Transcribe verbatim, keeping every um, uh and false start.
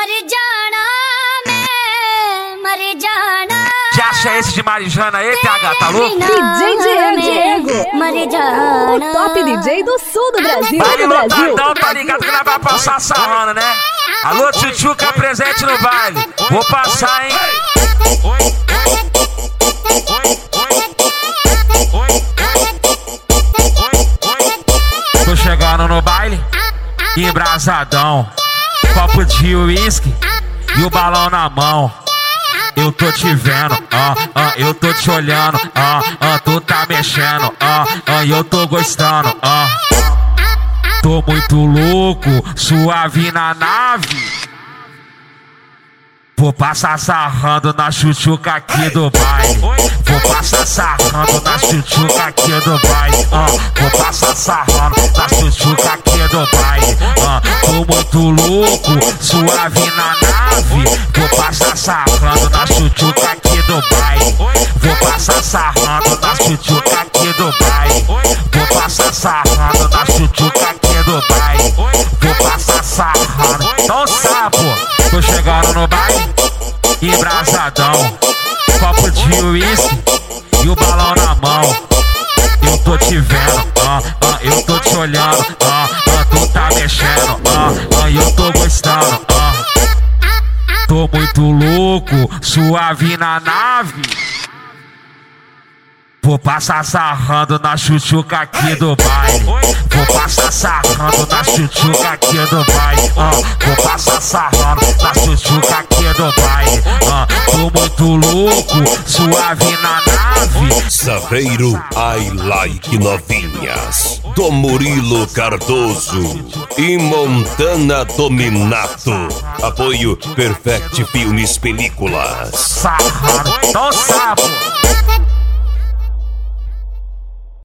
मर जाना मैं मर जाना। Que acha esse de Marijana aí, T H, tá louco? D J Diego, Diego, मर जाना। o top D J do sul do Brasil, Baile do Brasil. lotadão, tá ligado que nós vai passar sarrando, né? Alô, Tchutchuca presente no baile. Vou passar, hein? Tô chegando no baile, embrasadão, copo de uísque e o balão na mão. Eu tô te vendo, ah, ah, eu tô te olhando, ah, ah, tu tá mexendo, ah, ah, eu tô gostando, ah. Tô muito louco, suave na nave. Vou passar sarrando na Tchutchuca aqui do baile. Vou passar sarrando na Tchutchuca aqui do baile. Uh, vou passar sarrando na Tchutchuca aqui do baile. Uh, tô muito louco, suave na nave. Vou passar sarrando na Tchutchuca aqui do baile. Vou passar sarrando na Tchutchuca aqui do baile. Vou passar sarrando na Tchutchuca aqui do baile. Vou passar sarrando. Então sapo, tô chegando no baile, embrasadão, copo de uísque e o balão na mão. Eu tô te vendo, ah, ah, eu tô te olhando, ah, ah, tu tá mexendo, ah, ah, eu tô gostando, ah. Tô muito louco, suave na nave. Vou passar sarrando na Tchutchuca aqui do baile. Vou passar sarrando na Tchutchuca aqui do baile. Uh, vou passar sarrando na Tchutchuca aqui do baile. Uh, tô muito louco, suave na nave. Saveiro I Like Novinhas, do Murilo Cardoso e Montana Dominato. Apoio Perfect Filmes Películas. Sarrando, então sapo.